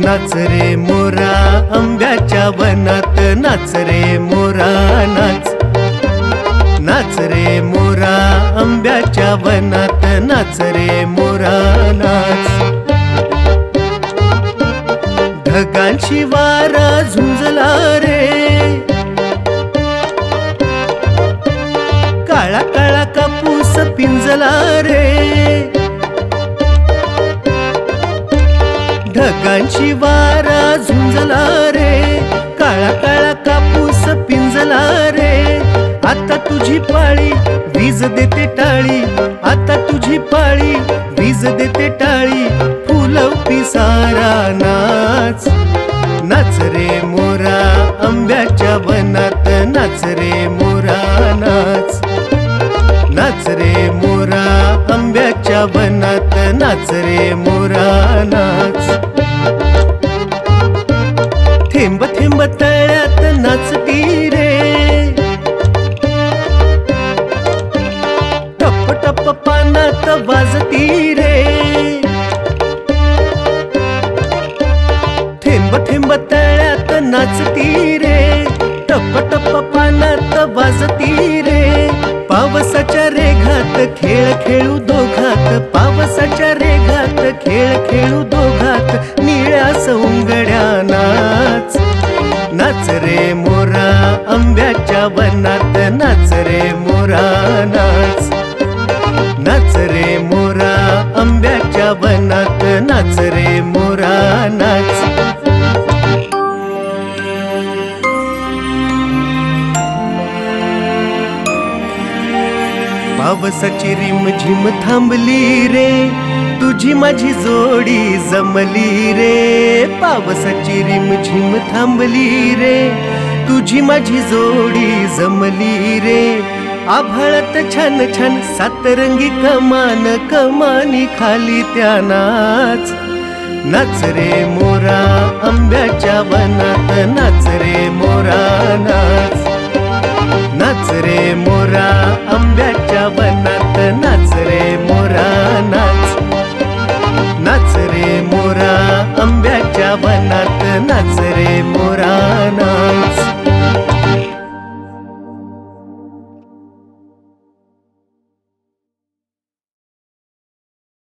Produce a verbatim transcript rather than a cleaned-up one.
नाच रे मोरा आंब्याच्या वनात, नाच रे मोरा नाच. नाच रे मोरा आंब्याच्या वनात, नाच रे मोरा नाच. ढगांची वारा झुंजला रे, काळा काळा कापूस पिंजला रे. ढगांची वारा झुंजला रे, काळा काळा कापूस पिंजला रे. आता तुझी पाळी वीज देते टाळी, आता तुझी पाळी वीज देते टाळी. फुलवती सारा नाच. नाच रे मोरा आंब्याच्या वनात, नाच रे मोरा नाच. नाच रे मोरा आंब्याच्या वनात, नाच रे मोरा नाच. थेंब थेंब तळ्यात नाचती रे, टप टप पानात वाजती रे. थेंब थेंब तळ्यात नाचती रे, टप टप पानात वाजती रे. पावसाच्या रेघात खेळ खेळू दोघात, पावसाच्या रेघात खेळ खेळू दोघात. निळ्या सौंगड्या नाच. नाच रे मोरा आंब्याच्या वनात, नाच रे मोरा नाच. नाच रे मोरा आंब्याच्या वनात, नाच रे मोरा नाच. पावसाची रिमझिम थांबली रे, तुझी माझी जोडी जमली रे. पावसाची रिमझिम थांबली रे, तुझी माझी जोडी जमली रे. आभाळात छान छान सातरंगी कमान, कमानी खाली त्या नाच. नाच रे मोरा आंब्याच्या वनात, नाच रे मोरा नाच. नाच रे मोरा आंब्याच्या वनात, नाच रे मोरा नाच. नाच रे मोरा आंब्याच्या वनात, नाच रे मोरा नाच.